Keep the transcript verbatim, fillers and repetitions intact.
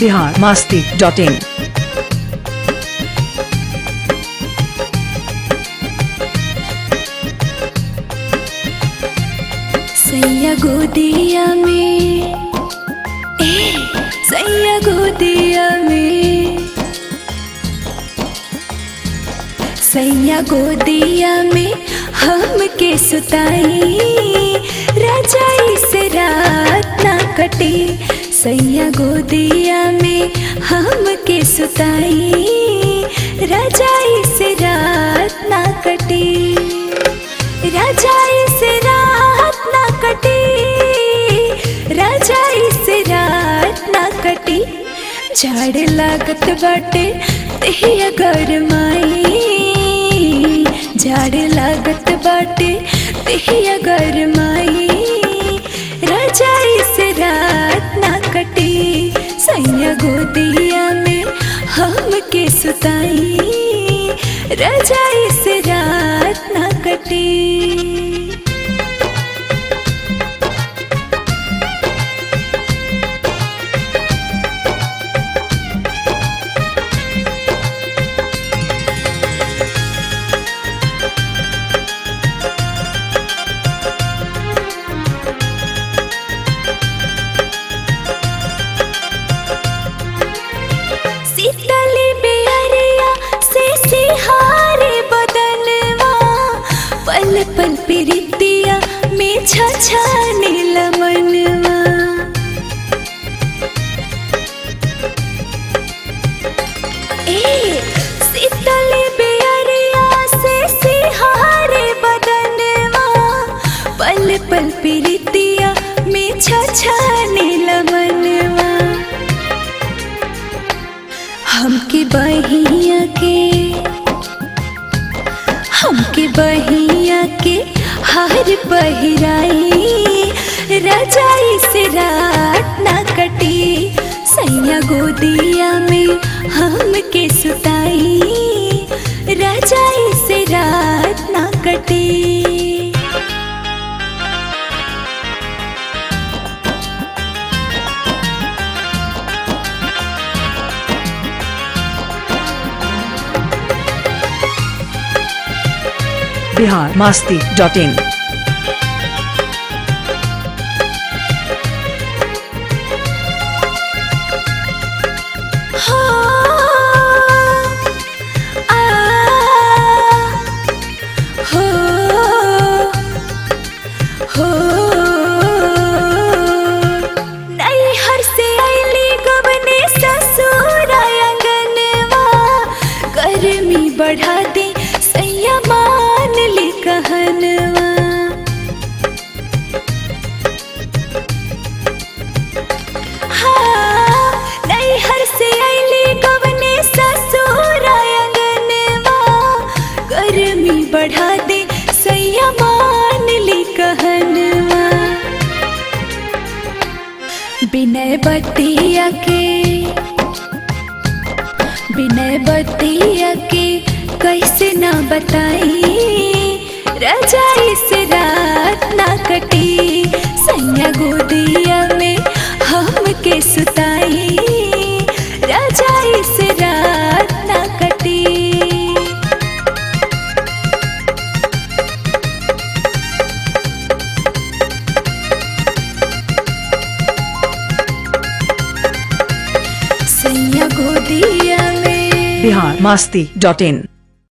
Bihar Masti dot इन। सैया गोदिया में, ए सैया गोदिया में, सैया गोदिया में हमके सुताई, रजाई से रात ना कटी। सैया गोदिया में हमके सुताई, रजाई से रात ना कटी, रजाई से रात ना कटी, रजाई से रात ना कटी। झाड़ लागत बाटे देहिया गरमाई, झाड़ लागत बाटे देहिया गरमाई, रजाई से रात ना कटी। सैया गोदिया में हमके सुताई, रजाई से रात ना कटी। शीतली बेअरिया से सिहारे बदनवा, पल पल प्रीतिया में छछने लमनवा। ए शीतली बेअरिया से सिहारे बदनवा, पल पल प्रीतिया में छछने लमनवा। हमके बहिया के, हमके बहिया के हार पहिराई, रजाई से रात ना कटी। सैया गोदिया में हमके सुताई, रजाई से रात ना कटी। Bihar Masti dot in. नैहर से अइली गबने ससुर आंगनवा, गर्मी बढ़ा दे सैया मान ली कहनवा। हाँ नैहर से अइली गबने ससुर आंगनवा, गर्मी बढ़ा दे सैया मान ली कहनवा। बिनय बतिया के, बिनय बतिया के कैसे ना बताई, रजाई से रात ना कटी। सैया गोदिया में हमके सुताई, रजाई से रात ना कटी। सैया गोदिया में। बिहार मस्ती डॉट इन।